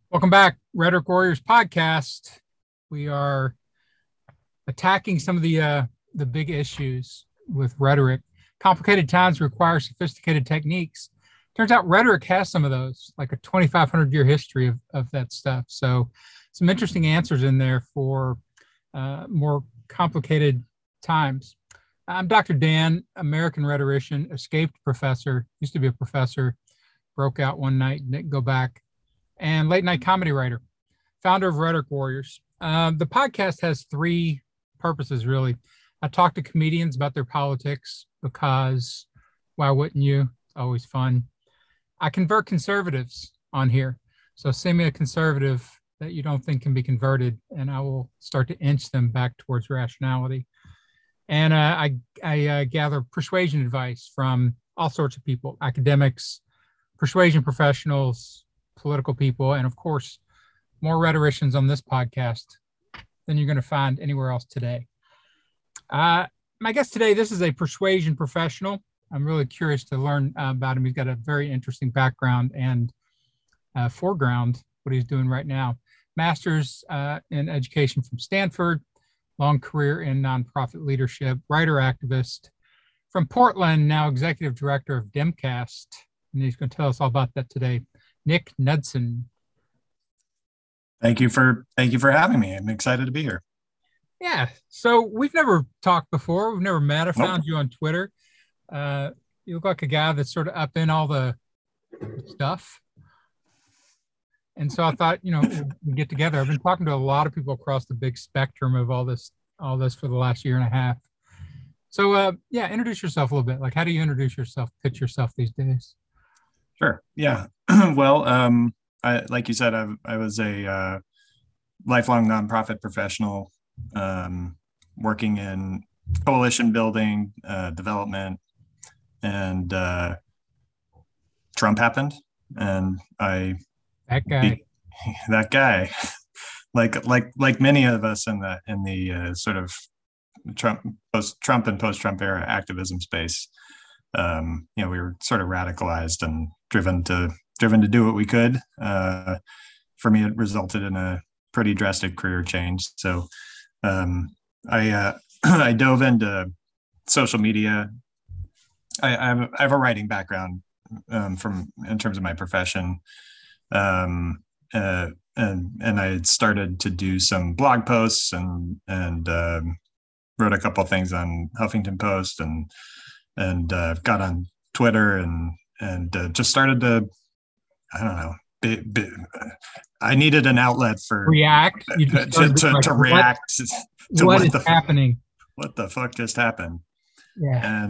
Welcome back, Rhetoric Warriors podcast. We are attacking some of the big issues with rhetoric. Complicated times require sophisticated techniques. Turns out rhetoric has some of those, like a 2,500-year history of that stuff. So some interesting answers in there for more complicated times. I'm Dr. Dan, American rhetorician, escaped professor, used to be a professor, broke out one night, didn't go back, and late night comedy writer, founder of Rhetoric Warriors. The podcast has three purposes, really. I talk to comedians about their politics because why wouldn't you? It's always fun. I convert conservatives on here. So send me a conservative that you don't think can be converted, and I will start to inch them back towards rationality. And I gather persuasion advice from all sorts of people, academics, persuasion professionals, political people, and of course, more rhetoricians on this podcast than you're going to find anywhere else today. My guest today, this is a persuasion professional. I'm really curious to learn about him. He's got a very interesting background and foreground, what he's doing right now. Master's in education from Stanford, long career in nonprofit leadership, writer, activist. From Portland, now executive director of Demcast, and he's going to tell us all about that today. Nick Knudsen. Thank you for having me. I'm excited to be here. Yeah. So we've never talked before. We've never met. I found Nope. you on Twitter. You look like a guy that's sort of up in all the stuff. And so I thought, we'd get together. I've been talking to a lot of people across the big spectrum of all this for the last year and a half. So introduce yourself a little bit. Like, how do you introduce yourself, pitch yourself these days? Sure. Yeah. Well, like you said, I was a lifelong nonprofit professional, working in coalition building, development, and Trump happened, and that guy, like many of us in the sort of post-Trump and post-Trump era activism space, we were sort of radicalized and driven to do what we could. For me, it resulted in a pretty drastic career change. So I dove into social media. I have a writing background in terms of my profession, and I had started to do some blog posts and wrote a couple of things on Huffington Post and got on Twitter and just started to, I don't know, I needed an outlet for react. To react to what is happening. What the fuck just happened? Yeah.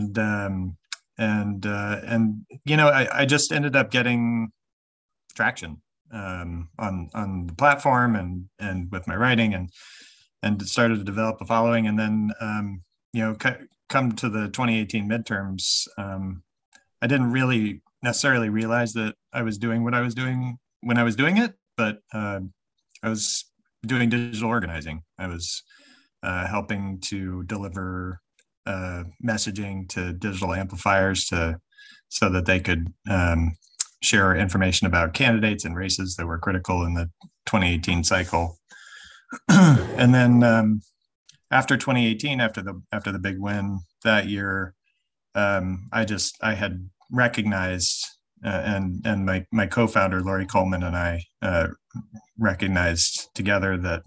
I just ended up getting traction on the platform and with my writing and started to develop a following. And then come to the 2018 midterms, I didn't really necessarily realize that I was doing what I was doing when I was doing it, but I was doing digital organizing. I was helping to deliver messaging to digital amplifiers so that they could share information about candidates and races that were critical in the 2018 cycle. And then after 2018, after the big win that year, I had recognized, and my co-founder Laurie Coleman and I recognized together that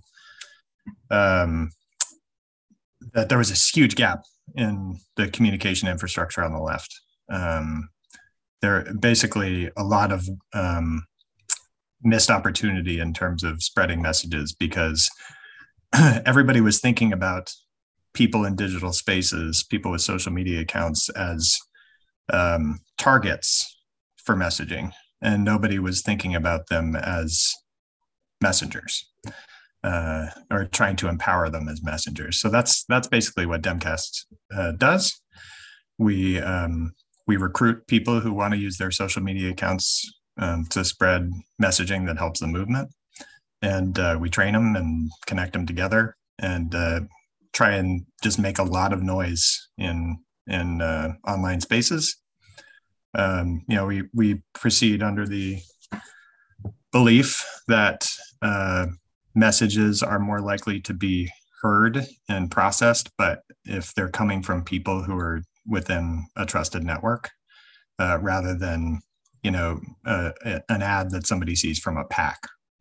that there was this huge gap in the communication infrastructure on the left. There basically a lot of missed opportunity in terms of spreading messages, because everybody was thinking about people in digital spaces, people with social media accounts, as targets for messaging, and nobody was thinking about them as messengers, or trying to empower them as messengers. So that's basically what Demcast does. We recruit people who want to use their social media accounts to spread messaging that helps the movement, and we train them and connect them together and try and just make a lot of noise in online spaces. We proceed under the belief that messages are more likely to be heard and processed, but if they're coming from people who are within a trusted network, rather than an ad that somebody sees from a PAC.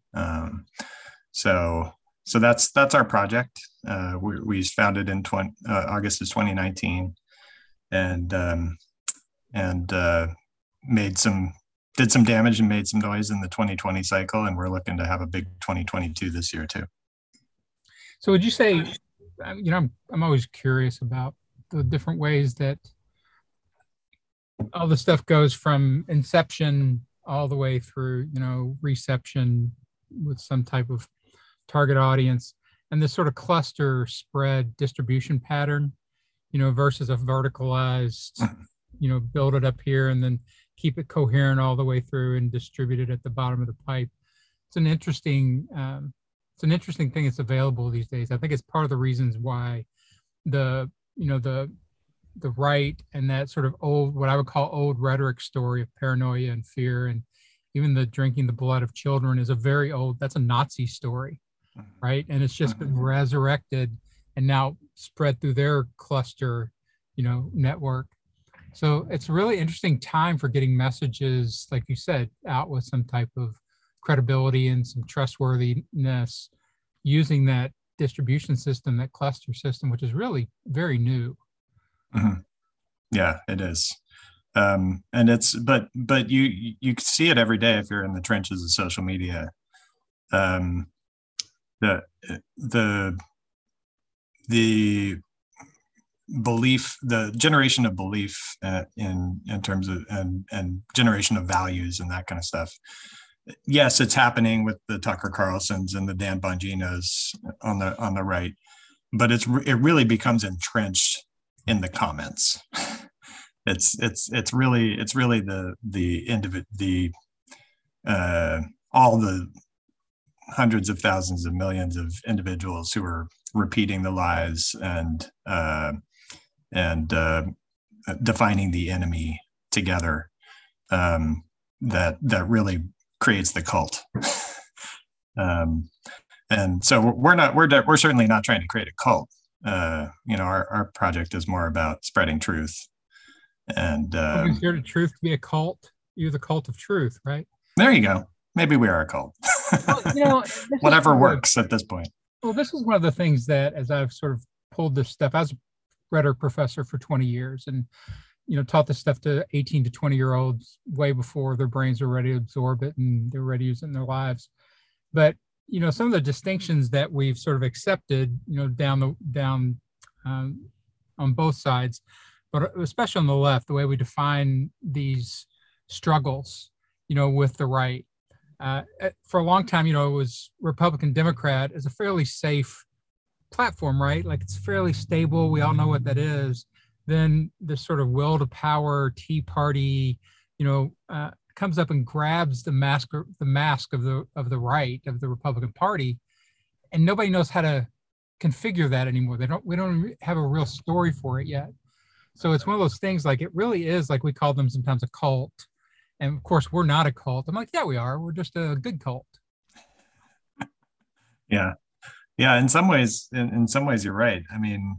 So that's our project. We founded in August of 2019, and did some damage and made some noise in the 2020 cycle, and we're looking to have a big 2022 this year too. So would you say, I'm always curious about the different ways that all the stuff goes from inception all the way through, reception with some type of target audience, and this sort of cluster spread distribution pattern, versus a verticalized, build it up here and then keep it coherent all the way through and distribute it at the bottom of the pipe. It's an interesting thing that's available these days. I think it's part of the reasons why the right and that sort of old, what I would call old rhetoric story of paranoia and fear, and even the drinking the blood of children is that's a Nazi story, right? And it's just been resurrected and now spread through their cluster, network. So it's a really interesting time for getting messages, like you said, out with some type of credibility and some trustworthiness using that distribution system, that cluster system, which is really very new. Mm-hmm. Yeah, it is. And it's, but you see it every day if you're in the trenches of social media. The belief, the generation of belief in terms of and generation of values and that kind of stuff. Yes, it's happening with the Tucker Carlsons and the Dan Bonginos on the right, but it really becomes entrenched in the comments. It's really all the hundreds of thousands of millions of individuals who are repeating the lies and defining the enemy together, that really creates the cult. And so we're certainly not trying to create a cult. Our project is more about spreading truth. And consider truth to be a cult. You're the cult of truth, right? There you go. Maybe we are a cult. Well, whatever works at this point. Well, this is one of the things that, as I've sort of pulled this stuff, I was a rhetoric professor for 20 years and, taught this stuff to 18 to 20-year-olds way before their brains were ready to absorb it and they're ready to use it in their lives. But, some of the distinctions that we've sort of accepted, down on both sides, but especially on the left, the way we define these struggles, with the right. For a long time, it was Republican Democrat is a fairly safe platform, right? Like it's fairly stable. We all know what that is. Then this sort of will to power Tea Party, comes up and grabs the mask of the right of the Republican Party, and nobody knows how to configure that anymore. We don't have a real story for it yet. So it's one of those things, like it really is, like we call them sometimes a cult. And of course, we're not a cult. I'm like, yeah, we are. We're just a good cult. Yeah. In some ways, you're right. I mean,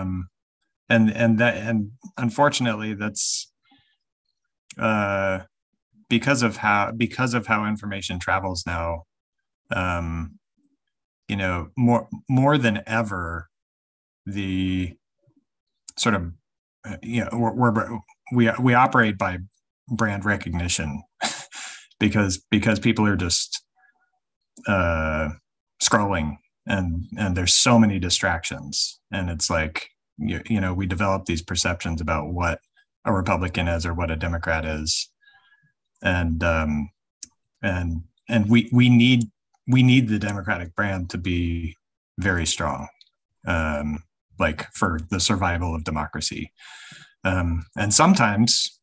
and unfortunately, that's because of how information travels now. More than ever, the sort of we operate by brand recognition because people are just scrolling and there's so many distractions, and it's like we develop these perceptions about what a Republican is or what a Democrat is, and we need the Democratic brand to be very strong, like for the survival of democracy, and sometimes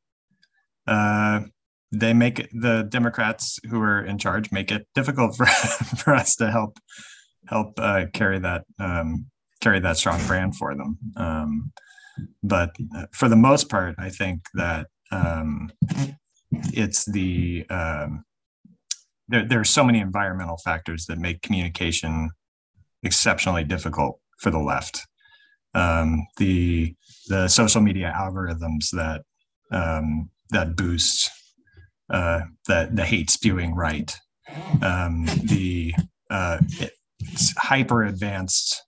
they make it, the Democrats who are in charge make it difficult for us to help carry that strong brand for them. But for the most part, I think that it's the there are so many environmental factors that make communication exceptionally difficult for the left. The social media algorithms that boost the hate spewing right, the hyper advanced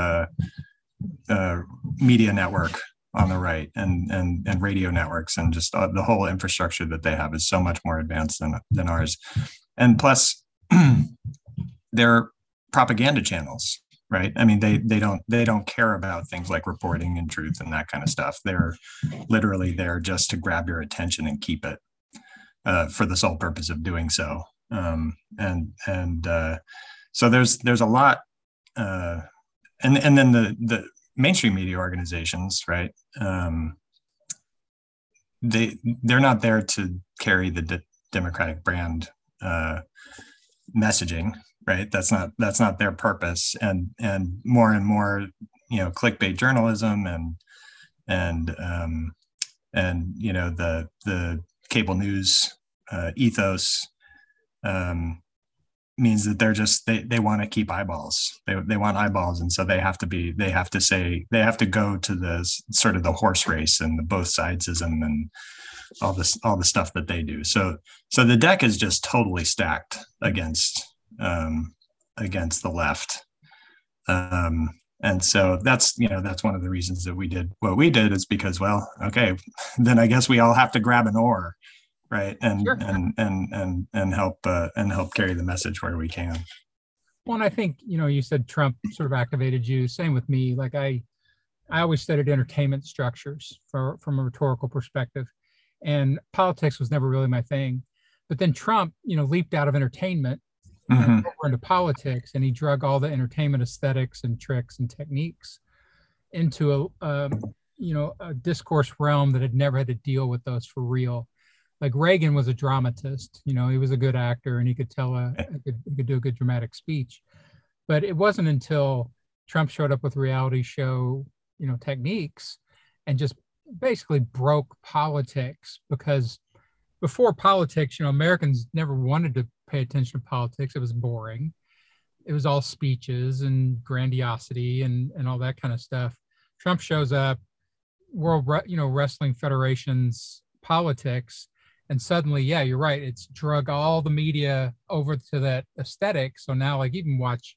media network on the right, and radio networks, and just the whole infrastructure that they have is so much more advanced than ours. And plus, they're propaganda channels, right? I mean, they don't care about things like reporting and truth and that kind of stuff. They're literally there just to grab your attention and keep it for the sole purpose of doing so. So there's a lot, and then the mainstream media organizations, right? They're not there to carry the Democratic brand messaging, right? That's not their purpose. And more, clickbait journalism and the cable news ethos means that they want to keep eyeballs. They want eyeballs, and so they have to go to the sort of the horse race and the both sidesism and all the stuff that they do. So the deck is just totally stacked against the left. And so that's one of the reasons that we did what we did, is because, well, okay, then I guess we all have to grab an oar, right? And Sure. and help carry the message where we can. Well, and I think, you said Trump sort of activated you. Same with me. Like I always studied entertainment structures from a rhetorical perspective, and politics was never really my thing. But then Trump, leaped out of entertainment over into politics, and he drug all the entertainment aesthetics and tricks and techniques into a discourse realm that had never had to deal with those for real. Like Reagan was a dramatist, he was a good actor, and he could he could do a good dramatic speech. But it wasn't until Trump showed up with reality show, techniques, and just basically broke politics. Because before politics, Americans never wanted to pay attention to politics. It was boring. It was all speeches and grandiosity and all that kind of stuff. Trump shows up, Wrestling Federation's politics, and suddenly, yeah, you're right, it's drug all the media over to that aesthetic. So now, like, you can watch,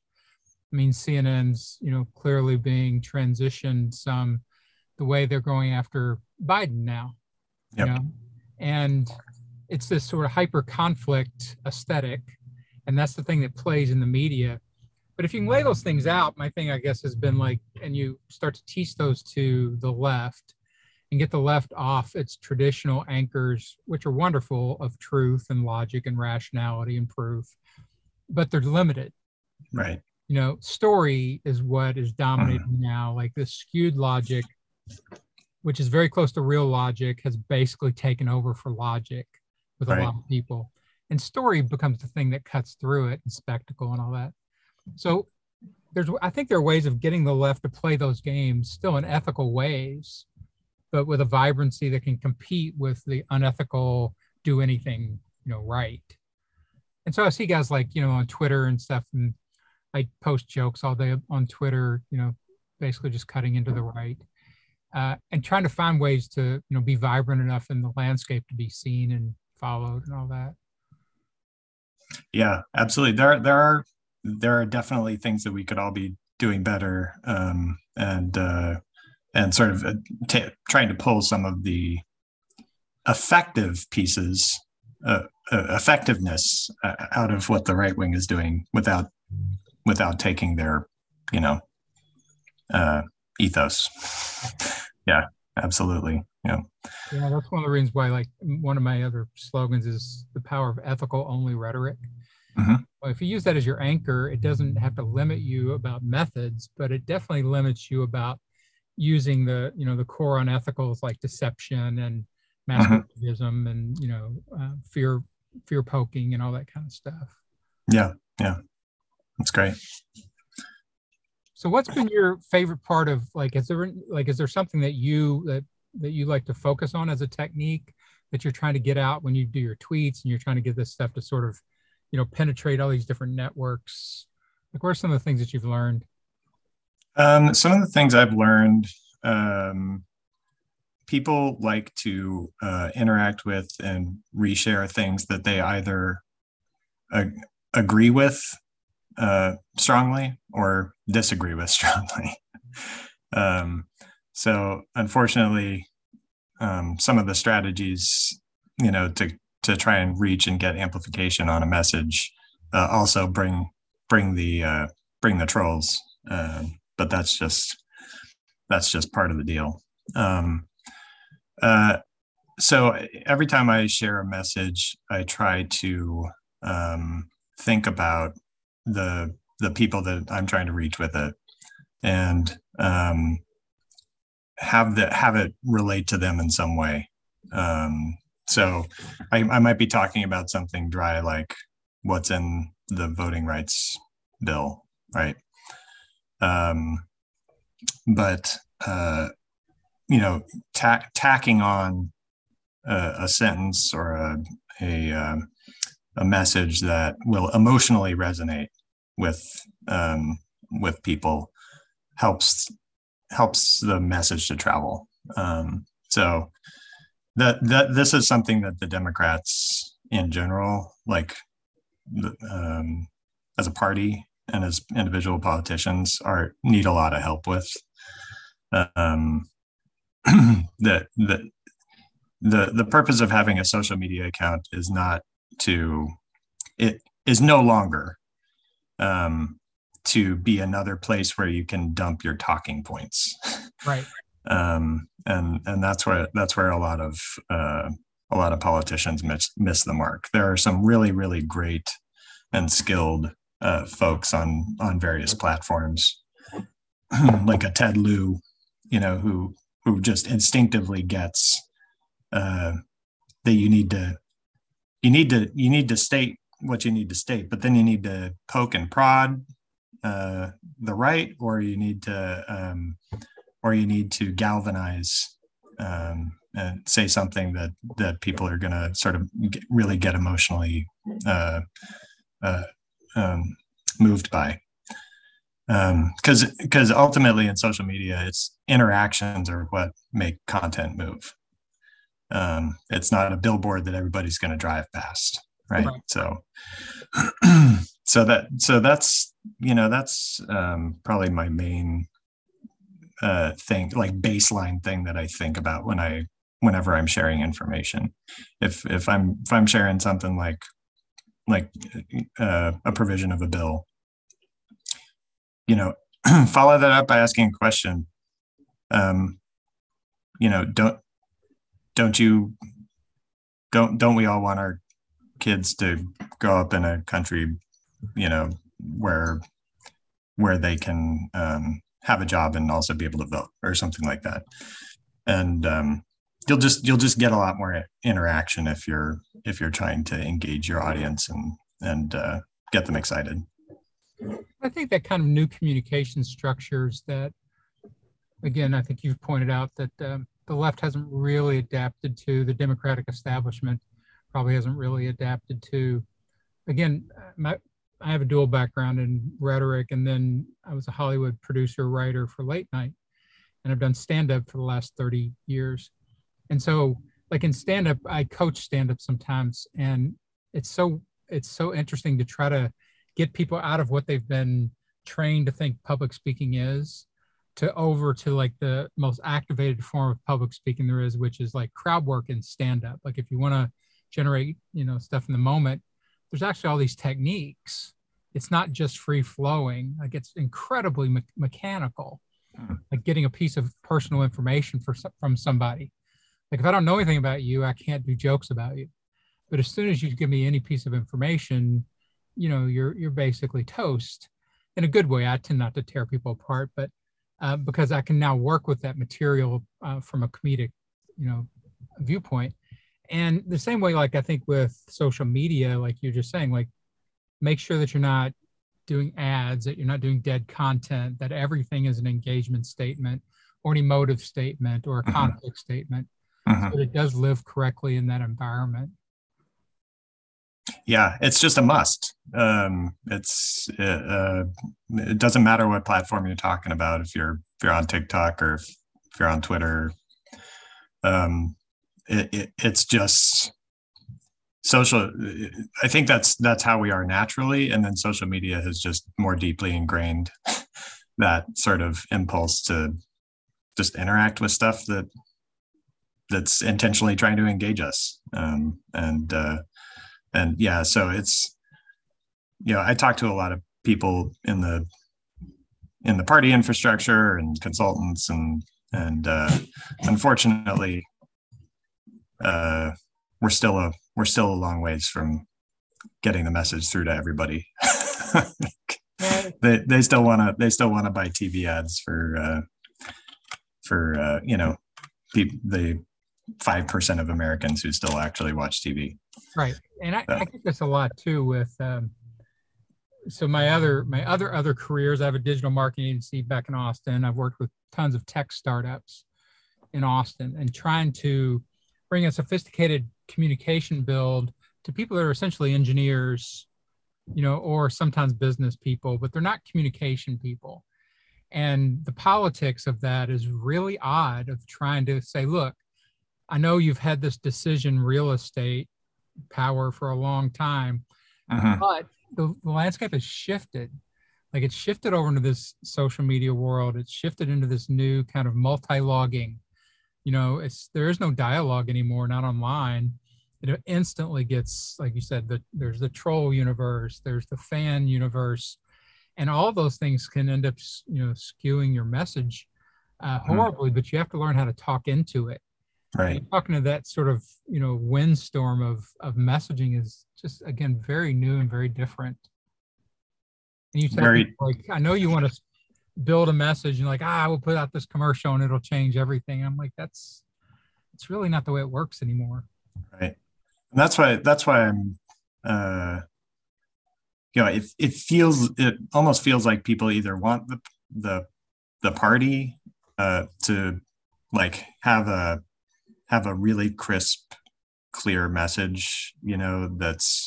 CNN's, clearly being transitioned some the way they're going after Biden now, Yep. And it's this sort of hyper conflict aesthetic. And that's the thing that plays in the media. But if you can lay those things out, my thing, I guess, has been like, and you start to teach those to the left and get the left off its traditional anchors, which are wonderful, of truth and logic and rationality and proof, but they're limited. Right. Story is what is dominating now. Like this skewed logic, which is very close to real logic, has basically taken over for logic with a lot of people. And story becomes the thing that cuts through it, and spectacle and all that. So I think there are ways of getting the left to play those games still in ethical ways, but with a vibrancy that can compete with the unethical, do anything, right. And so I see guys like, on Twitter and stuff, and I post jokes all day on Twitter, basically just cutting into the right, and trying to find ways to, be vibrant enough in the landscape to be seen and followed and all that. Yeah, absolutely. There are definitely things that we could all be doing better, and sort of trying to pull some of the effective pieces, effectiveness out of what the right wing is doing without taking their, ethos. Yeah, absolutely. Yeah, that's one of the reasons why, like, one of my other slogans is the power of ethical only rhetoric. Well, if you use that as your anchor, it doesn't have to limit you about methods, but it definitely limits you about using the, the core unethicals like deception and masochism and, fear poking and all that kind of stuff. Yeah. That's great. So what's been your favorite part of, is there something that you like to focus on as a technique that you're trying to get out when you do your tweets and you're trying to get this stuff to sort of, penetrate all these different networks? Like, what are some of the things that you've learned? Some of the things I've learned, people like to interact with and reshare things that they either agree with strongly or disagree with strongly. So unfortunately, some of the strategies, to try and reach and get amplification on a message also bring the trolls. But that's just part of the deal. So every time I share a message, I try to think about the people that I'm trying to reach with it, and have it relate to them in some way. So I might be talking about something dry, like what's in the voting rights bill, right? But tacking on a sentence or a message that will emotionally resonate with people helps the message to travel. So this is something that the Democrats in general, like as a party and as individual politicians, need a lot of help with. The purpose of having a social media account is no longer to be another place where you can dump your talking points. Right. And that's where a lot of politicians miss the mark. There are some really, really great and skilled folks on various platforms, like a Ted Lieu, who just instinctively gets that you need to state what you need to state, but then you need to poke and prod the right, or you need to galvanize and say something that people are going to sort of really get emotionally moved by. Because ultimately in social media, it's interactions are what make content move. It's not a billboard that everybody's going to drive past, right? So that's probably my main thing, like baseline thing that I think about whenever I'm sharing information. If I'm sharing something like a provision of a bill, follow that up by asking a question. Don't we all want our kids to grow up in a country, where they can have a job and also be able to vote or something like that? And you'll just get a lot more interaction if you're trying to engage your audience and get them excited. I think that kind of new communication structures that, again, I think you've pointed out that the left hasn't really adapted to, the Democratic establishment probably hasn't really adapted to. Again, I have a dual background in rhetoric, and then I was a Hollywood producer, writer for late night, and I've done stand-up for the last 30 years. And so, like in stand-up, I coach stand-up sometimes, and it's so interesting to try to get people out of what they've been trained to think public speaking is, over to like the most activated form of public speaking there is, which is like crowd work and stand-up. Like if you want to generate, stuff in the moment, there's actually all these techniques. It's not just free flowing. Like it's incredibly mechanical, like getting a piece of personal information from somebody. Like if I don't know anything about you, I can't do jokes about you. But as soon as you give me any piece of information, you're basically toast, in a good way. I tend not to tear people apart, but because I can now work with that material from a comedic, viewpoint. And the same way, like I think with social media, like you're just saying, like make sure that you're not doing ads, that you're not doing dead content, that everything is an engagement statement or an emotive statement or a conflict statement, so that it does live correctly in that environment. Yeah, it's just a must. It doesn't matter what platform you're talking about. If you're on TikTok or if you're on Twitter, it's just social. I think that's how we are naturally, and then social media has just more deeply ingrained that sort of impulse to just interact with stuff that's intentionally trying to engage us. And yeah, so it's, I talk to a lot of people in the party infrastructure and consultants, and unfortunately, we're still a long ways from getting the message through to everybody. They still want to buy TV ads for the 5% of Americans who still actually watch TV. Right. And I get this a lot too with so my other careers. I have a digital marketing agency back in Austin. I've worked with tons of tech startups in Austin, and trying to bring a sophisticated communication build to people that are essentially engineers, or sometimes business people, but they're not communication people. And the politics of that is really odd, of trying to say, look, I know you've had this decision real estate power for a long time, but the landscape has shifted. Like, it's shifted over into this social media world. It's shifted into this new kind of multi-logging. There is no dialogue anymore, not online. It instantly gets, like you said, there's the troll universe, there's the fan universe, and all those things can end up, skewing your message horribly. But you have to learn how to talk into it. Right. And talking to that sort of, windstorm of messaging is just, again, very new and very different. And you said, like, I know you want to build a message and like, we'll put out this commercial and it'll change everything. I'm like, it's really not the way it works anymore. Right. And that's why I'm, it almost feels like people either want the party to like have a really crisp, clear message, that's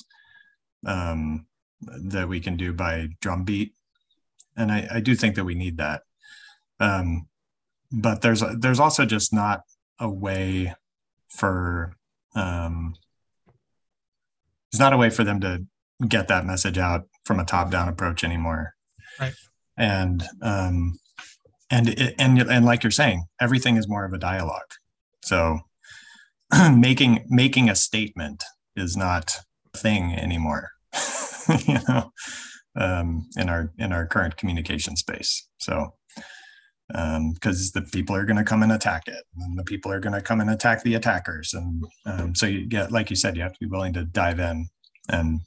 that we can do by drumbeat. And I do think that we need that. But there's also just not a way for there's not a way for them to get that message out from a top-down approach anymore. Right. And like you're saying, everything is more of a dialogue. So making a statement is not a thing anymore, in our current communication space. So because the people are going to come and attack it, and the people are going to come and attack the attackers, and so you get, like you said, you have to be willing to dive in and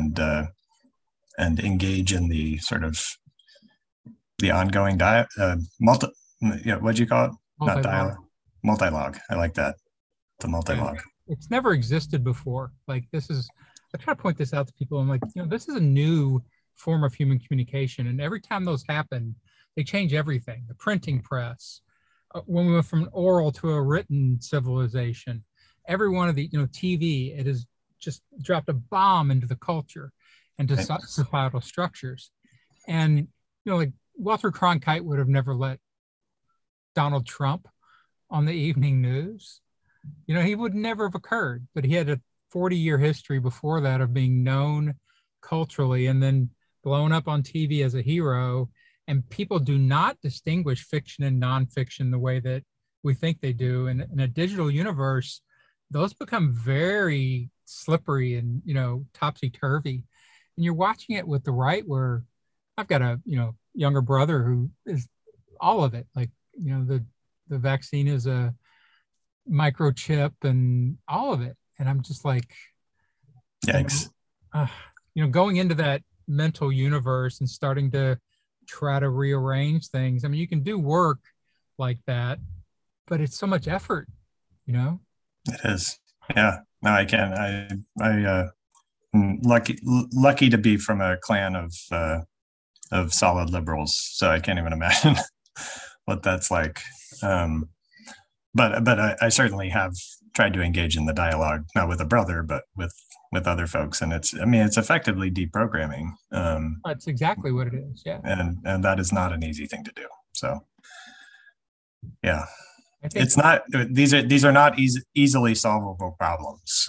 engage in the sort of the ongoing what'd you call it? Not dialogue, multi-log. I like that. The multi-log. It's never existed before. Like, I try to point this out to people. I'm like, this is a new form of human communication, and every time those happen, they change everything. The printing press, when we went from an oral to a written civilization, every one of the, TV, it has just dropped a bomb into the culture and to societal structures. And, like Walter Cronkite would have never let Donald Trump on the evening news. He would never have occurred, but he had a 40-year history before that of being known culturally and then blown up on TV as a hero. And people do not distinguish fiction and nonfiction the way that we think they do. And in a digital universe, those become very slippery and, topsy-turvy. And you're watching it with the right, where I've got a, younger brother who is all of it. Like, the vaccine is a microchip and all of it. And I'm just like, yikes. Going into that mental universe and starting to try to rearrange things. I mean, you can do work like that, but it's so much effort, It is. Yeah. No, I can. I'm lucky to be from a clan of solid liberals, so I can't even imagine what that's like. But I certainly have tried to engage in the dialogue, not with a brother, but with other folks. And it's effectively deprogramming. That's exactly what it is. Yeah. And that is not an easy thing to do. So yeah, I think it's not, these are not easily solvable problems.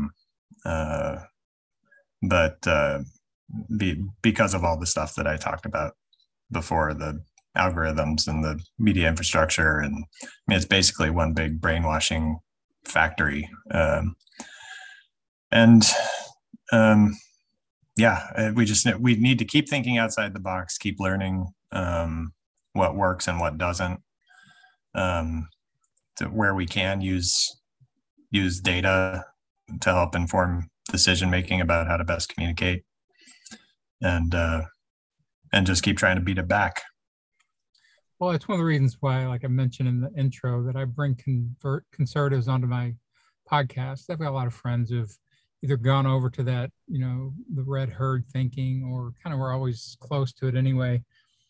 But because of all the stuff that I talked about before, the algorithms and the media infrastructure, and it's basically one big brainwashing factory. We need to keep thinking outside the box, keep learning what works and what doesn't, to where we can use data to help inform decision making about how to best communicate, and just keep trying to beat it back. Well, it's one of the reasons why, like I mentioned in the intro, that I bring conservatives onto my podcast. I've got a lot of friends who've either gone over to that, the red herd thinking, or kind of were always close to it anyway.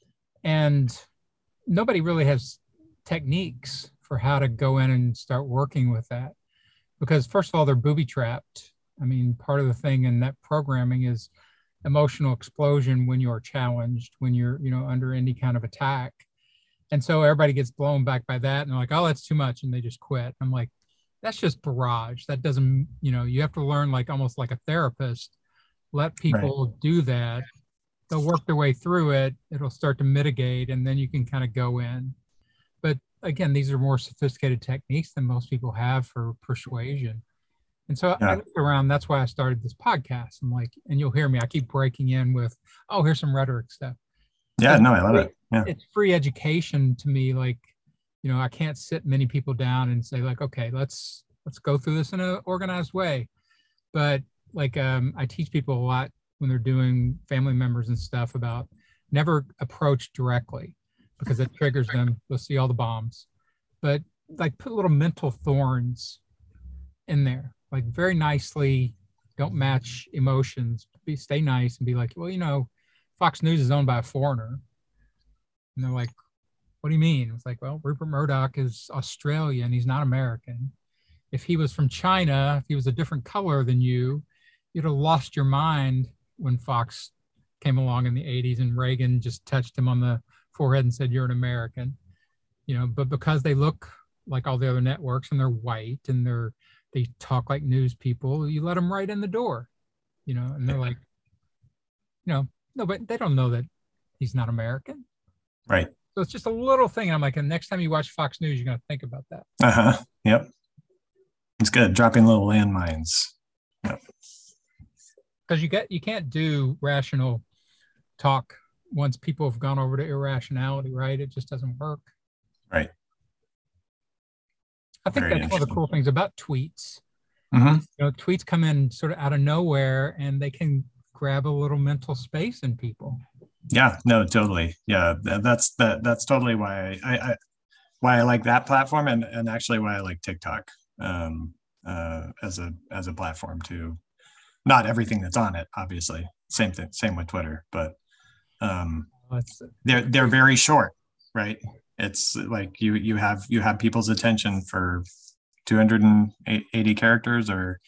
And nobody really has techniques for how to go in and start working with that. Because first of all, they're booby trapped. I mean, part of the thing in that programming is emotional explosion when you're challenged, when you're, under any kind of attack. And so everybody gets blown back by that. And they're like, oh, that's too much. And they just quit. I'm like, that's just barrage. That doesn't, you have to learn, like almost like a therapist, let people do that. They'll work their way through it. It'll start to mitigate, and then you can kind of go in. But again, these are more sophisticated techniques than most people have for persuasion. And so I looked around, that's why I started this podcast. I'm like, and you'll hear me, I keep breaking in with, oh, here's some rhetoric stuff. Yeah, no, I love it. Yeah. It's free education to me. Like, I can't sit many people down and say like, okay, let's go through this in an organized way. But like, I teach people a lot when they're doing family members and stuff about never approach directly, because it triggers them. They'll see all the bombs, but like put little mental thorns in there, like very nicely. Don't match emotions. Stay nice and be like, well, Fox News is owned by a foreigner. And they're like, what do you mean? It's like, well, Rupert Murdoch is Australian. He's not American. If he was from China, if he was a different color than you, you'd have lost your mind when Fox came along in the 80s and Reagan just touched him on the forehead and said, you're an American. But because they look like all the other networks and they're white and they talk like news people, you let them right in the door, and they're like, no, but they don't know that he's not American. Right. So it's just a little thing. And I'm like, and next time you watch Fox News, you're going to think about that. Yep. It's good. Dropping little landmines. Yep. Because you can't do rational talk once people have gone over to irrationality, right? It just doesn't work. Right. I think that's one of the cool things about tweets. Mm-hmm. Tweets come in sort of out of nowhere, and they can grab a little mental space in people. Yeah, no, totally. Yeah, that's totally why I like that platform, and actually why I like TikTok as a platform too. Not everything that's on it, obviously. Same with Twitter, but they're very short, right? It's like you have people's attention for 280 characters, or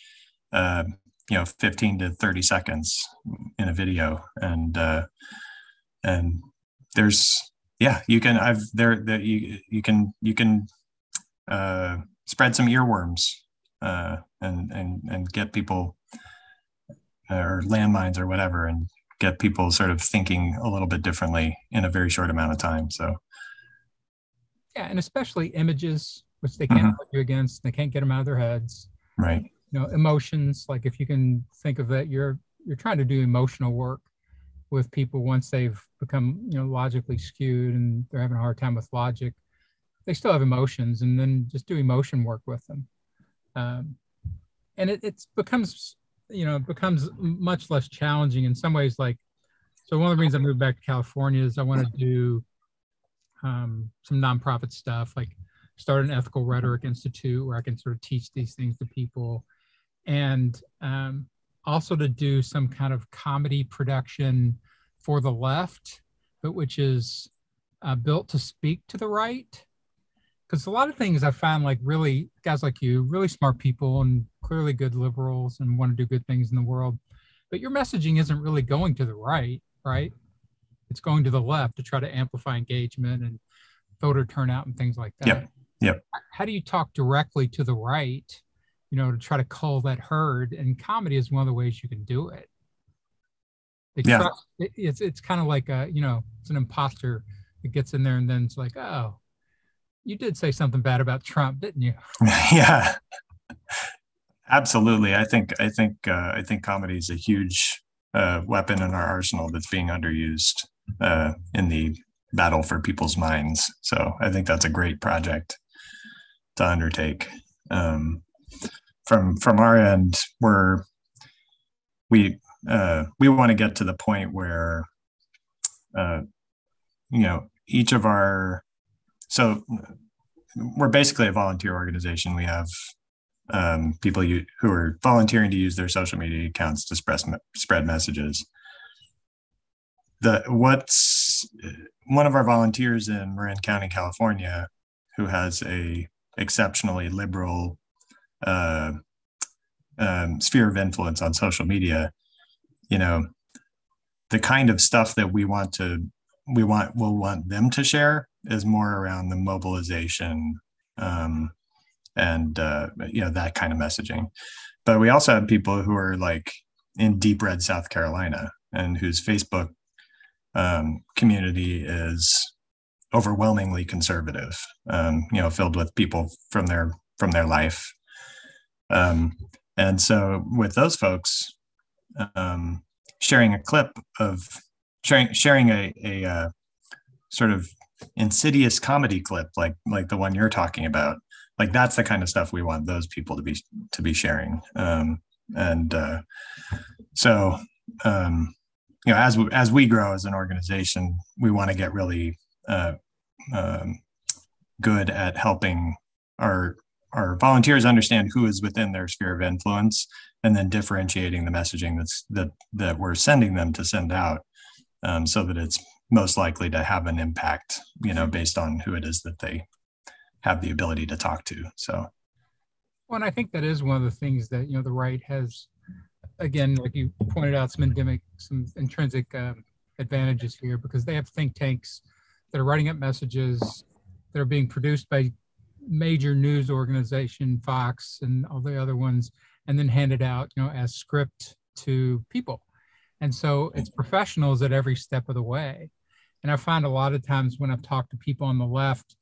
15 to 30 seconds in a video, and there's you can spread some earworms and get people, or landmines or whatever, and get people sort of thinking a little bit differently in a very short amount of time. So yeah, and especially images, which they can't argue against. They can't get them out of their heads. Right. Emotions, like if you can think of that, you're trying to do emotional work with people once they've become, logically skewed and they're having a hard time with logic. They still have emotions, and then just do emotion work with them. And it becomes much less challenging in some ways. Like, so one of the reasons I moved back to California is I want to do some nonprofit stuff, like start an ethical rhetoric institute where I can sort of teach these things to people, and also to do some kind of comedy production for the left, but which is built to speak to the right. because a lot of things I found, like really guys like you, really smart people and clearly good liberals and want to do good things in the world, but your messaging isn't really going to the right, right? It's going to the left to try to amplify engagement and voter turnout and things like that. Yep. How do you talk directly to the right, to try to cull that herd? And comedy is one of the ways you can do it. They trust, it's kind of like it's an imposter that gets in there and then it's like, oh, you did say something bad about Trump, didn't you? Yeah, absolutely. I think comedy is a huge weapon in our arsenal that's being underused in the battle for people's minds. So I think that's a great project to undertake. From our end, we want to get to the point where each of our, so we're basically a volunteer organization. We have people who are volunteering to use their social media accounts to spread messages. One of our volunteers in Marin County, California, who has a exceptionally liberal sphere of influence on social media, the kind of stuff that we'll want them to share is more around the mobilization and that kind of messaging. But we also have people who are like in deep red South Carolina and whose Facebook community is overwhelmingly conservative, filled with people from their life. And so with those folks, sharing a clip of sharing a sort of insidious comedy clip like the one you're talking about, like that's the kind of stuff we want those people to be sharing. As we grow as an organization, we want to get really good at helping our volunteers understand who is within their sphere of influence, and then differentiating the messaging that we're sending them to send out, so that it's most likely to have an impact, based on who it is that they have the ability to talk to. So, well, and I think that is one of the things that the right has, again, like you pointed out, some intrinsic advantages here, because they have think tanks that are writing up messages that are being produced by major news organization, Fox and all the other ones, and then handed out, as script to people. And so it's professionals at every step of the way. And I find a lot of times when I've talked to people on the left,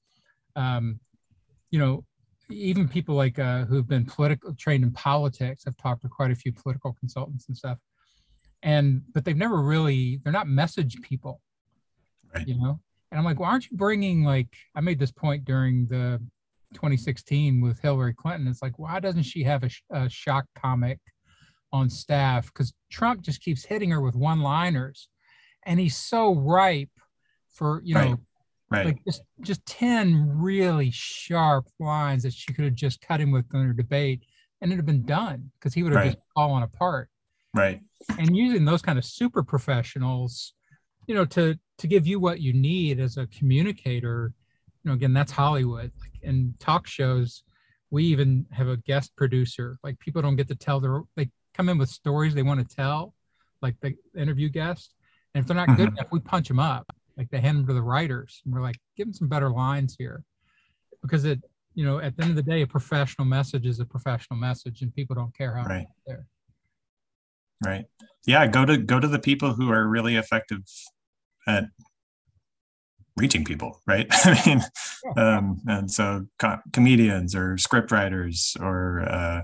even people like who've been trained in politics, I've talked to quite a few political consultants and stuff, but they're not message people, right. And I'm like, well, aren't you bringing, like, I made this point during the 2016 with Hillary Clinton. It's like, why doesn't she have a shock comic on staff? Because Trump just keeps hitting her with one-liners, and he's so ripe for, right. like just 10 really sharp lines that she could have just cut him with in her debate, and it'd have been done, because he would have just fallen apart. Right. And using those kind of super professionals, to give you what you need as a communicator, again, that's Hollywood. Like in talk shows, we even have a guest producer. Like, people don't get to tell they come in with stories they want to tell, like the interview guest. And if they're not good enough, we punch them up. Like, they hand them to the writers, and we're like, give them some better lines here. Because at the end of the day, a professional message is a professional message, and people don't care how right. it's there. Right. Yeah. Go to the people who are really effective at reaching people, right? I mean, and so comedians or script writers or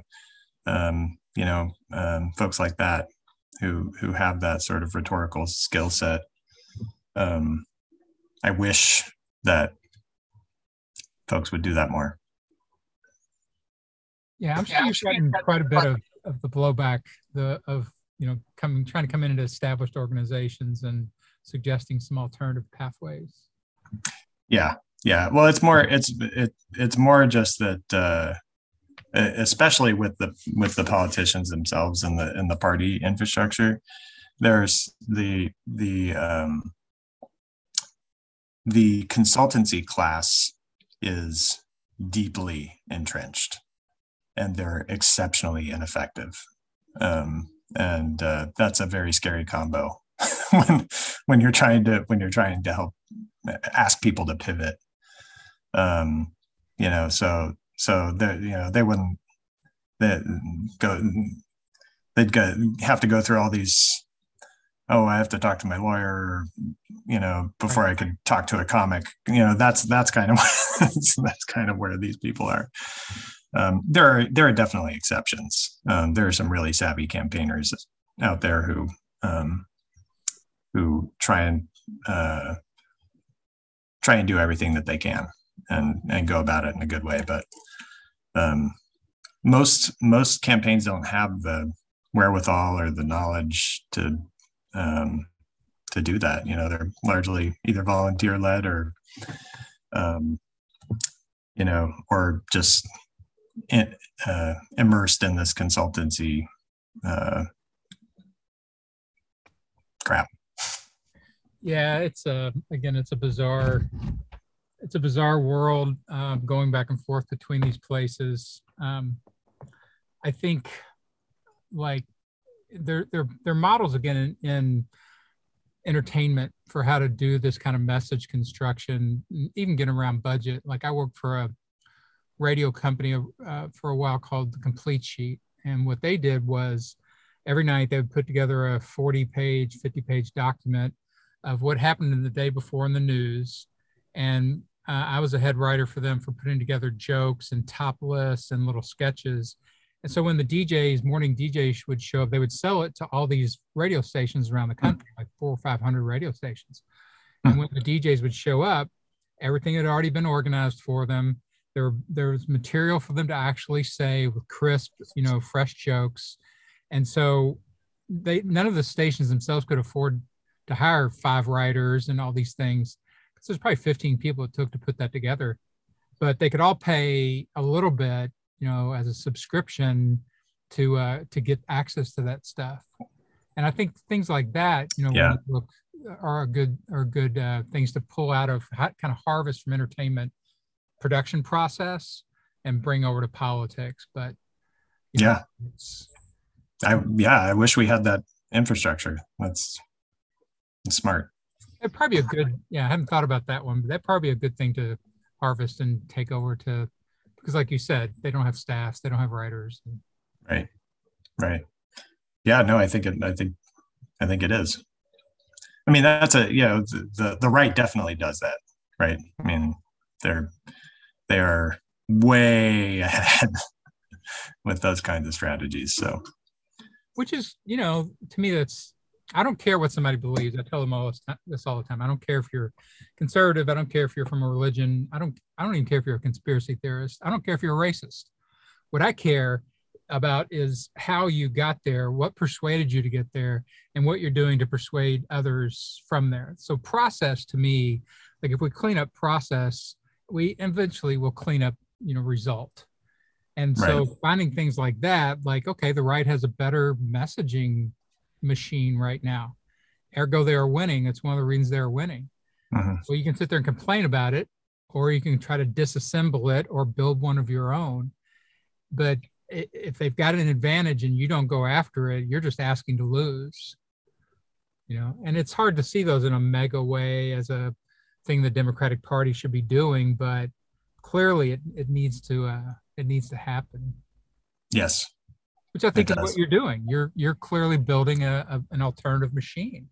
folks like that who have that sort of rhetorical skill set. I wish that folks would do that more. Yeah, I'm sure you've gotten quite a bit of the blowback trying to come into established organizations and suggesting some alternative pathways. Yeah. Well, it's more just that, especially with the politicians themselves and the party infrastructure, there's the consultancy class is deeply entrenched, and they're exceptionally ineffective. And that's a very scary combo when you're trying to help ask people to pivot. They wouldn't they'd have to go through all these. Oh, I have to talk to my lawyer, before I could talk to a comic. That's kind of that's kind of where these people are. There are definitely exceptions. There are some really savvy campaigners out there who try and do everything that they can and go about it in a good way. But most campaigns don't have the wherewithal or the knowledge to do that. They're largely either volunteer led or just immersed in this consultancy crap. Yeah, it's a bizarre world, going back and forth between these places. I think like they're models again in entertainment for how to do this kind of message construction, even get around budget. Like I worked for a radio company for a while called The Complete Sheet. And what they did was every night they would put together a 40-page, 50-page document of what happened in the day before in the news. And I was a head writer for them for putting together jokes and top lists and little sketches. And so when the morning DJs would show up, they would sell it to all these radio stations around the country, like 400 or 500 radio stations. And when the DJs would show up, everything had already been organized for them. There was material for them to actually say with crisp, fresh jokes. And so none of the stations themselves could afford to hire 5 writers and all these things. Because there's probably 15 people it took to put that together. But they could all pay a little bit, as a subscription to get access to that stuff. And I think things like that, are good things to pull out of, kind of harvest from entertainment production process and bring over to politics. But I wish we had that infrastructure. That's smart. It'd probably be I haven't thought about that one, but that'd probably be a good thing to harvest and take over to, because like you said, they don't have staffs, they don't have writers. Right. Yeah, no, I think it is. I mean, that's the right definitely does that, right? I mean, they are way ahead with those kinds of strategies. So, which is, to me, I don't care what somebody believes. I tell them this all the time. I don't care if you're conservative. I don't care if you're from a religion. I don't even care if you're a conspiracy theorist. I don't care if you're a racist. What I care about is how you got there, what persuaded you to get there, and what you're doing to persuade others from there. So process, to me, like if we clean up process, we eventually will clean up, result. And so finding things like that, like, okay, the right has a better messaging machine right now. Ergo, they are winning. It's one of the reasons they're winning. Mm-hmm. So you can sit there and complain about it, or you can try to disassemble it or build one of your own. But if they've got an advantage and you don't go after it, you're just asking to lose. And it's hard to see those in a mega way as a thing the Democratic Party should be doing, but clearly it needs to happen. Yes. Which I think is what you're doing. You're clearly building an alternative machine.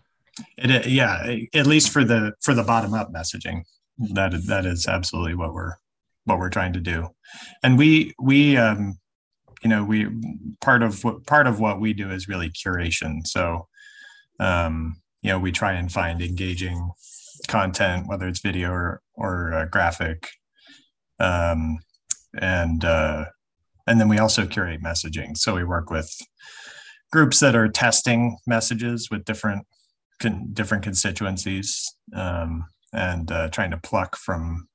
At least for the bottom up messaging, that is absolutely what we're trying to do. And we part of what we do is really curation. So we try and find engaging content, whether it's video or graphic, and then we also curate messaging. So we work with groups that are testing messages with different constituencies, and trying to pluck from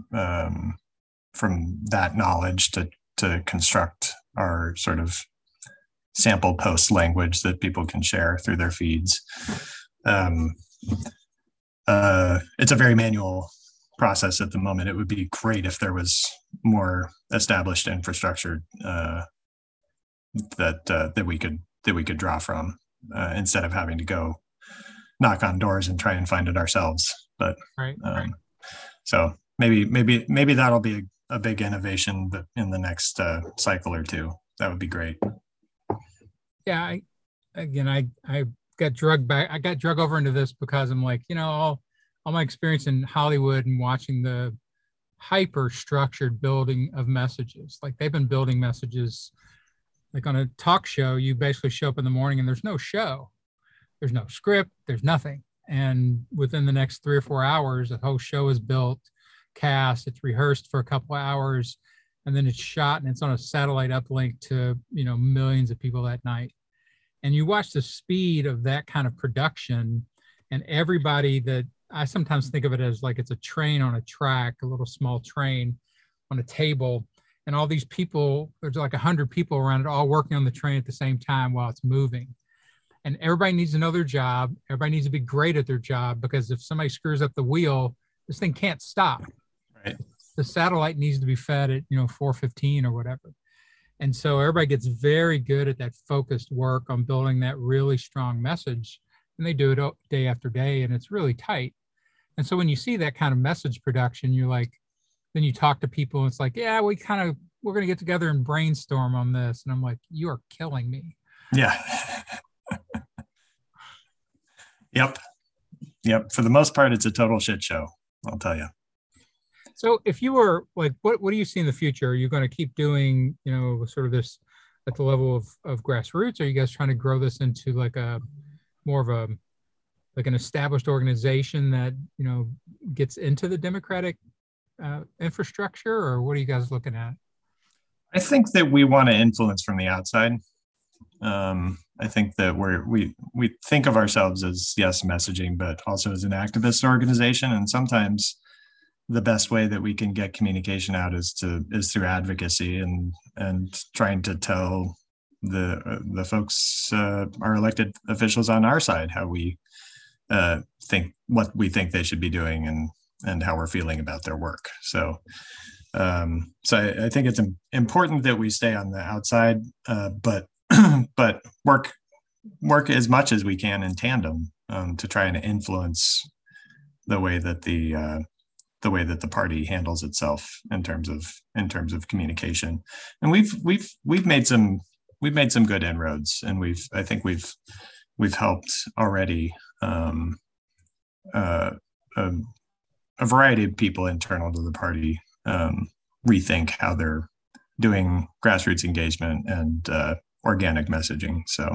that knowledge to construct our sort of sample post language that people can share through their feeds. It's a very manual process at the moment. It would be great if there was more established infrastructure that we could draw from instead of having to go knock on doors and try and find it ourselves. But Right. So maybe that'll be a big innovation in the next cycle or two. That would be great. Yeah. I got drugged back. I got drug over into this because I'm like, all my experience in Hollywood and watching the hyper structured building of messages. Like they've been building messages like on a talk show. You basically show up in the morning and there's no show. There's no script. There's nothing. And within the next 3 or 4 hours, the whole show is built, cast, it's rehearsed for a couple of hours, and then it's shot and it's on a satellite uplink to, millions of people that night. And you watch the speed of that kind of production, and everybody that I sometimes think of it as like it's a train on a track, a little small train on a table. And all these people, there's like 100 people around it, all working on the train at the same time while it's moving. And everybody needs to know their job. Everybody needs to be great at their job, because if somebody screws up the wheel, this thing can't stop. Right. The satellite needs to be fed at 4:15 or whatever. And so everybody gets very good at that focused work on building that really strong message, and they do it day after day, and it's really tight. And so when you see that kind of message production, you're like, then you talk to people and it's like, yeah, we're going to get together and brainstorm on this. And I'm like, you are killing me. Yeah. Yep. For the most part, it's a total shit show, I'll tell you. So if you were like, what do you see in the future? Are you going to keep doing, sort of this at the level of grassroots? Are you guys trying to grow this into like a more of a, like an established organization that, gets into the Democratic infrastructure, or what are you guys looking at? I think that we want to influence from the outside. I think that we think of ourselves as, yes, messaging, but also as an activist organization. And sometimes the best way that we can get communication out is through advocacy and trying to tell the folks, our elected officials on our side, how we think, what we think they should be doing, and how we're feeling about their work. So I think it's important that we stay on the outside, but work as much as we can in tandem to try and influence the way that the party handles itself in terms of communication. And we've made some good inroads, and I think we've helped already a variety of people internal to the party rethink how they're doing grassroots engagement and organic messaging. So,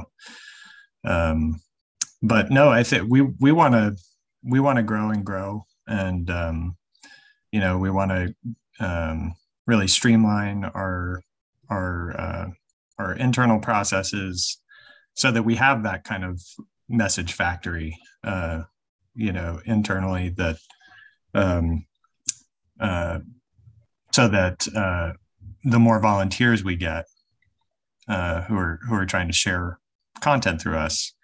but no, I think we want to grow, and we want to really streamline our internal processes so that we have that kind of message factory, internally, that so that the more volunteers we get who are trying to share content through us,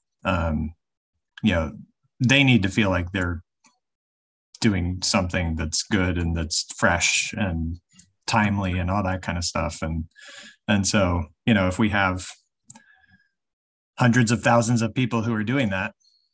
they need to feel like they're doing something that's good and that's fresh and timely and all that kind of stuff. And so, if we have hundreds of thousands of people who are doing that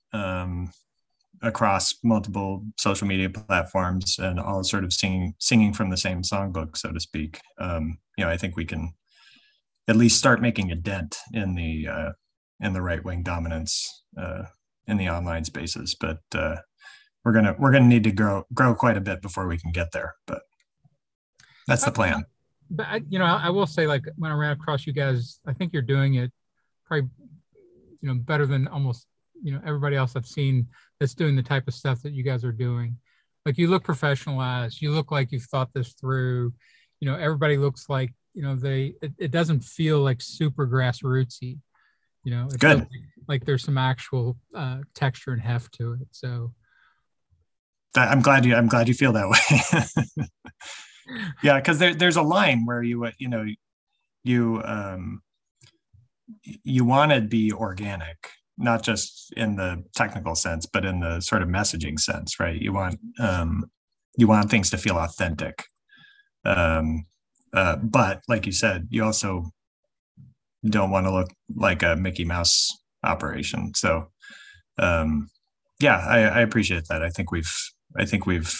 across multiple social media platforms and all sort of singing from the same songbook, so to speak, I think we can at least start making a dent in the right-wing dominance in the online spaces. But we're gonna need to grow quite a bit before we can get there. But that's the plan. But I will say, like, when I ran across you guys, I think you're doing it probably better than almost everybody else I've seen that's doing the type of stuff that you guys are doing. Like, you look professionalized. You look like you've thought this through. Everybody looks like it doesn't feel like super grassrootsy. It good. Feels like there's some actual texture and heft to it. So I'm glad you feel that way. Yeah, because there's a line where you want to be organic, not just in the technical sense, but in the sort of messaging sense, right? You want you want things to feel authentic. But like you said, you also don't want to look like a Mickey Mouse operation. So yeah, I appreciate that. I think we've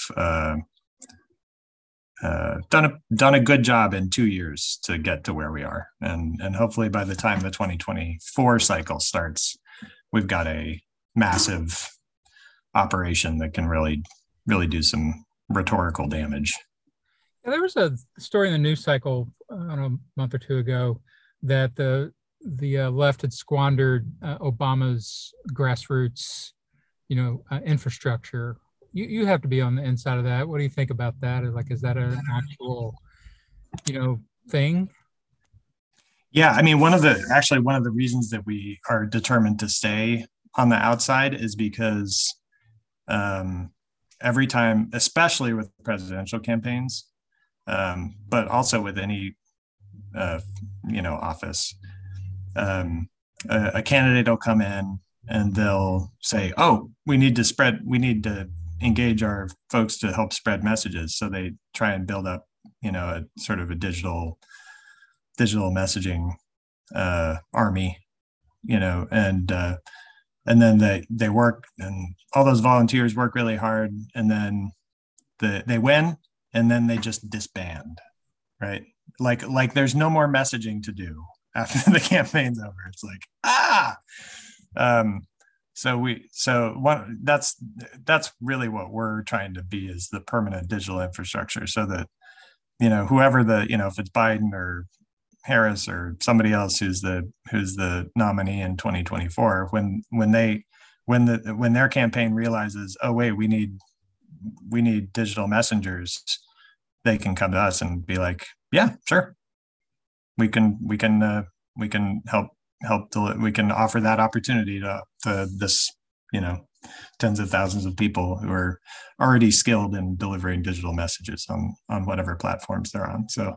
done a good job in 2 years to get to where we are, and hopefully by the time the 2024 cycle starts, we've got a massive operation that can really do some rhetorical damage. There was a story in the news cycle, I don't know, a month or two ago, that the left had squandered Obama's grassroots, infrastructure. You have to be on the inside of that. What do you think about that? Is that an actual, thing? Yeah, I mean, one of the reasons that we are determined to stay on the outside is because every time, especially with presidential campaigns, but also with any office, a candidate will come in and they'll say, "Oh, we need to engage our folks to help spread messages." So they try and build up, a sort of a digital messaging army, and then they work, and all those volunteers work really hard, and then they win, and then they just disband, right? Like there's no more messaging to do after the campaign's over. It's like, that's really what we're trying to be, is the permanent digital infrastructure, so that whoever if it's Biden or Harris or somebody else who's the nominee in 2024, when their campaign realizes, oh wait, we need digital messengers, they can come to us and be like, yeah, sure, we can help we can offer that opportunity to this, tens of thousands of people who are already skilled in delivering digital messages on whatever platforms they're on. So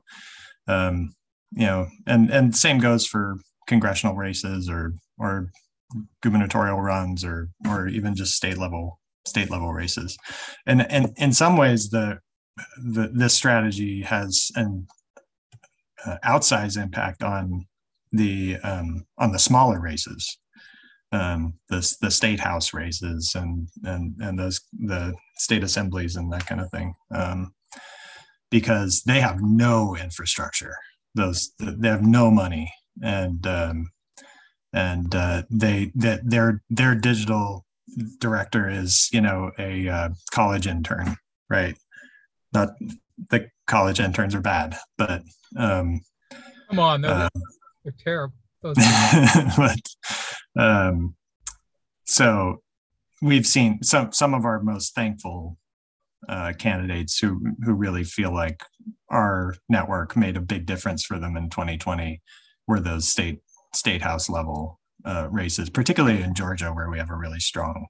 and same goes for congressional races or gubernatorial runs or even just state level races. And in some ways, this strategy has an outsized impact on the smaller races, the state house races and those, the state assemblies and that kind of thing, because they have no infrastructure. They have no money, and their digital director is a college intern, right? Not the college interns are bad, but come on, they're terrible. But so we've seen some of our most thankful candidates who really feel like our network made a big difference for them in 2020 were those state house level races, particularly in Georgia, where we have a really strong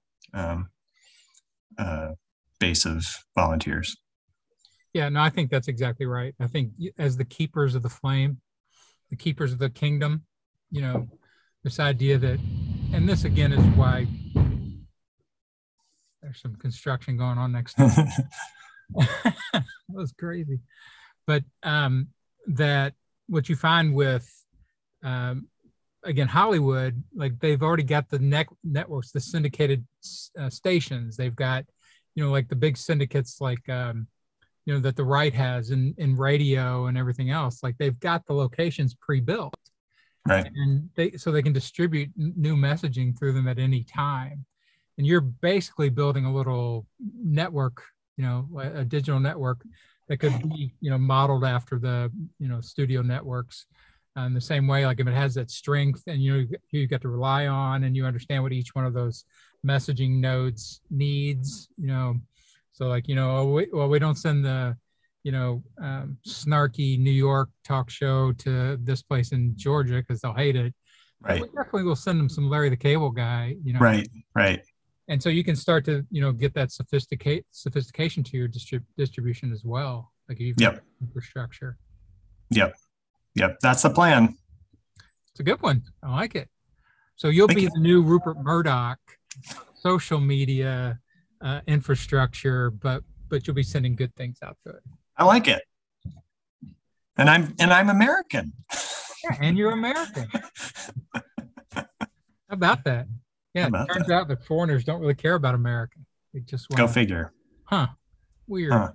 base of volunteers. Yeah, no, I think that's exactly right. I think as the keepers of the flame, the keepers of the kingdom, this idea that, and this again is why there's some construction going on next door. That was crazy. But that what you find with, again, Hollywood, like they've already got the networks, the syndicated stations. They've got, like the big syndicates, like, that the right has in radio and everything else. Like they've got the locations pre-built. Right. And so they can distribute new messaging through them at any time. And you're basically building a little network, a digital network that could be, modeled after the, studio networks. In the same way, like if it has that strength and you got to rely on, and you understand what each one of those messaging nodes needs, so like, we don't send the, snarky New York talk show to this place in Georgia because they'll hate it. Right. But we definitely will send them some Larry the Cable Guy, Right. And so you can start to, get that sophistication to your distribution as well. Like you've got infrastructure. Yep. That's the plan. It's a good one. I like it. So you'll be the new Rupert Murdoch social media infrastructure, but but you'll be sending good things out to it. I like it. And I'm American. Yeah, and you're American. How about that? Yeah, it turns out that foreigners don't really care about America. They just want go figure. Huh. Weird. Huh.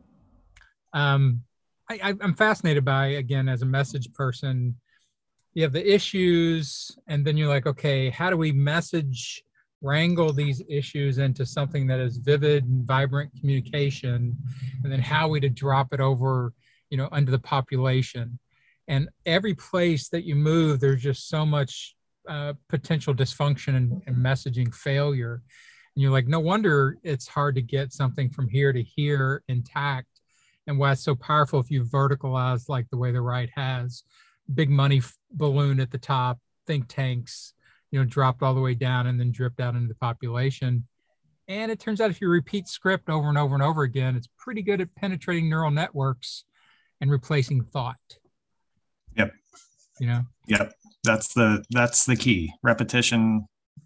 I'm fascinated by, again, as a message person, you have the issues, and then you're like, okay, how do we wrangle these issues into something that is vivid and vibrant communication, and then how we to drop it over, under the population. And every place that you move, there's just so much potential dysfunction and messaging failure. And you're like, no wonder it's hard to get something from here to here intact. And why it's so powerful if you verticalize like the way the right has. Big money balloon at the top, think tanks, dropped all the way down and then dripped out into the population. And it turns out if you repeat script over and over and over again, it's pretty good at penetrating neural networks and replacing thought. Yep. Yep. That's the key. Repetition.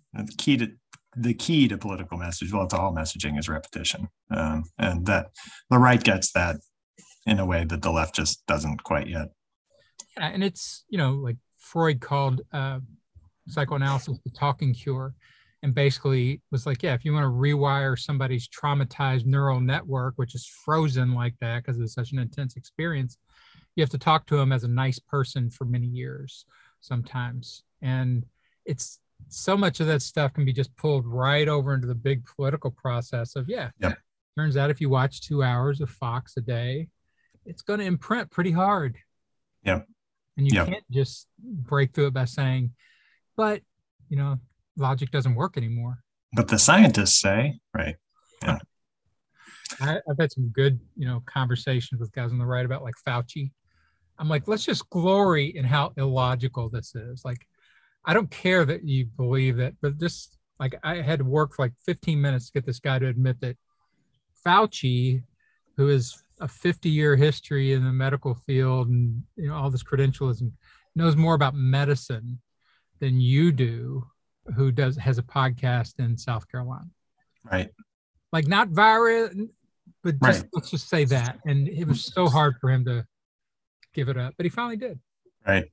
The key to political message. Well, it's all messaging is repetition. And that the right gets that in a way that the left just doesn't quite yet. Yeah, and it's, like Freud called psychoanalysis the talking cure, and basically was like, yeah, if you want to rewire somebody's traumatized neural network, which is frozen like that because it's such an intense experience, you have to talk to them as a nice person for many years sometimes. And it's so much of that stuff can be just pulled right over into the big political process of, turns out if you watch 2 hours of Fox a day, it's going to imprint pretty hard. Yeah. And you can't just break through it by saying, but, logic doesn't work anymore. But the scientists say, right. Yeah. I've had some good, conversations with guys on the right about like Fauci. I'm like, let's just glory in how illogical this is. Like, I don't care that you believe it, but just like I had to work for like 15 minutes to get this guy to admit that Fauci, who is a 50-year history in the medical field and all this credentialism, knows more about medicine than you do, who has a podcast in South Carolina. Right. Like not virus, but just let's just say that. And it was so hard for him to give it up, but he finally did. Right.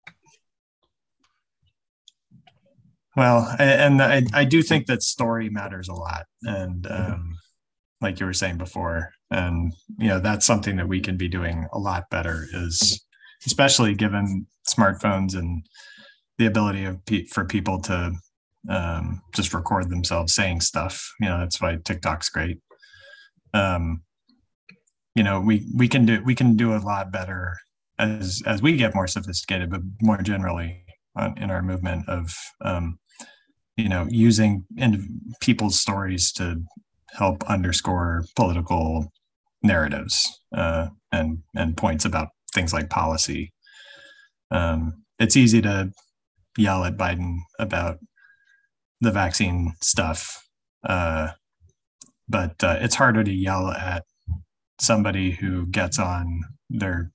Well, and I do think that story matters a lot. And like you were saying before, and that's something that we can be doing a lot better, is especially given smartphones and the ability for people to just record themselves saying stuff. That's why TikTok's great. We can do a lot better as we get more sophisticated, but more generally in our movement of using people's stories to help underscore political narratives and points about things like policy. It's easy to yell at Biden about the vaccine stuff, but it's harder to yell at somebody who gets on their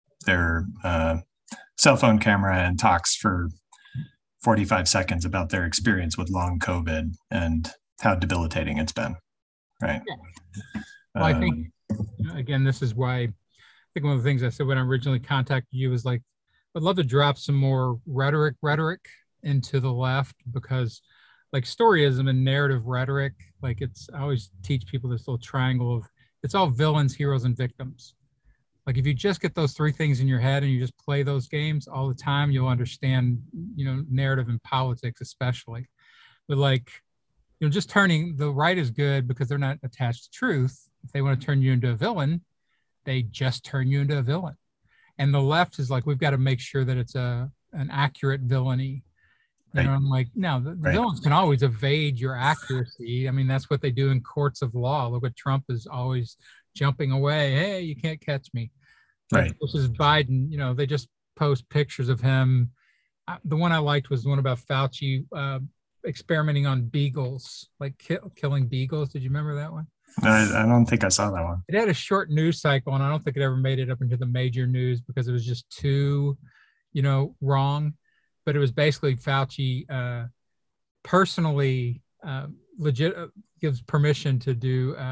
cell phone camera and talks for 45 seconds about their experience with long COVID and how debilitating it's been. Right. Yeah. Well, I think, again, this is why I think one of the things I said when I originally contacted you was like, I'd love to drop some more rhetoric into the left, because like storyism and narrative rhetoric, like I always teach people this little triangle of, it's all villains, heroes, and victims. Like if you just get those three things in your head and you just play those games all the time, you'll understand, narrative and politics especially. But like, just turning the right is good because they're not attached to truth. If they want to turn you into a villain, they just turn you into a villain. And the left is like, we've got to make sure that it's an accurate villainy. Right. I'm like, no, the villains can always evade your accuracy. I mean, that's what they do in courts of law. Look at Trump is always jumping away. Hey, you can't catch me. Right. This is Biden. They just post pictures of him. The one I liked was the one about Fauci experimenting on beagles, like killing beagles. Did you remember that one? I don't think I saw that one. It had a short news cycle, and I don't think it ever made it up into the major news because it was just too, wrong. But it was basically Fauci personally legit gives permission to do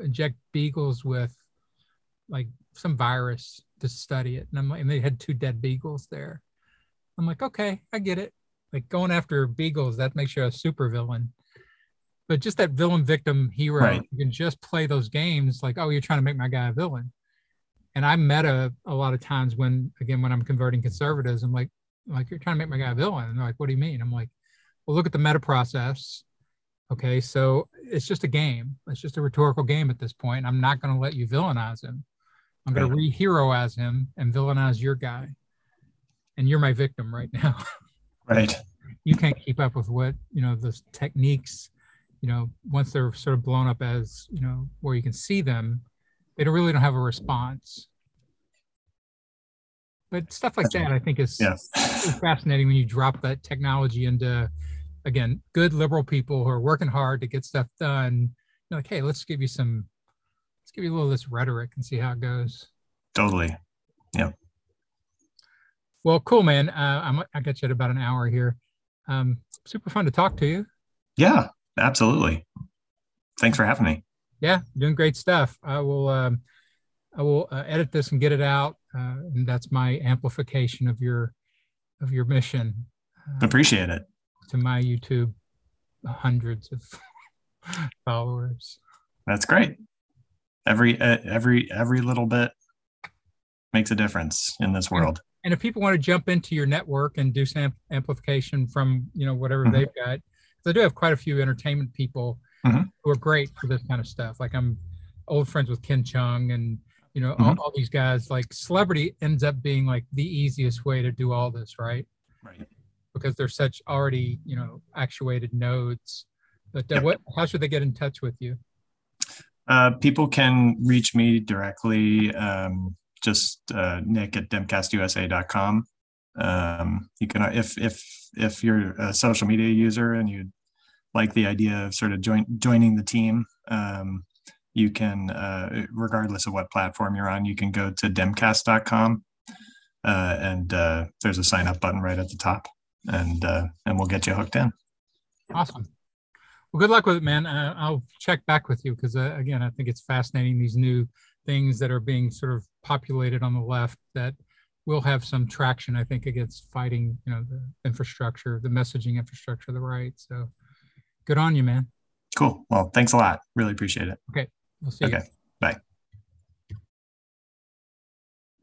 inject beagles with like some virus to study it. And I'm like, and they had 2 dead beagles there. I'm like, okay, I get it. Like going after beagles, that makes you a super villain. But just that villain victim hero, Right. you can just play those games like, oh, you're trying to make my guy a villain. And I meta a lot of times when I'm converting conservatives, I'm like you're trying to make my guy a villain. And they're like, what do you mean? I'm like, well, look at the meta process. Okay, so it's just a game. It's just a rhetorical game at this point. I'm not going to let you villainize him. I'm going to re-heroize him and villainize your guy. And you're my victim right now. Right. You can't keep up with what, the techniques, once they're sort of blown up as, where you can see them, they don't have a response. But stuff like that, I think, is fascinating when you drop that technology into, again, good liberal people who are working hard to get stuff done. You're like, hey, let's give you a little of this rhetoric and see how it goes. Totally. Yeah. Well, cool, man. I got you at about an hour here. Super fun to talk to you. Yeah, absolutely. Thanks for having me. Yeah, doing great stuff. I will edit this and get it out, and that's my amplification of your mission. Appreciate it. To my YouTube hundreds of followers. That's great. Every little bit makes a difference in this world. And if people want to jump into your network and do some amplification from whatever they've got, because I do have quite a few entertainment people who are great for this kind of stuff. Like I'm old friends with Ken Chung and all these guys. Like celebrity ends up being like the easiest way to do all this, right? Right. Because they're such already actuated nodes. But how should they get in touch with you? People can reach me directly. Just Nick at demcastusa.com. You can, if you're a social media user and you like the idea of sort of joining the team, you can, regardless of what platform you're on, you can go to demcast.com, and there's a sign up button right at the top, and we'll get you hooked in. Awesome. Well, good luck with it, man. I'll check back with you because again, I think it's fascinating, these new things that are being sort of populated on the left that will have some traction, I think, against fighting, the infrastructure, the messaging infrastructure of the right. So good on you, man. Cool. Well, thanks a lot. Really appreciate it. Okay. We'll see you.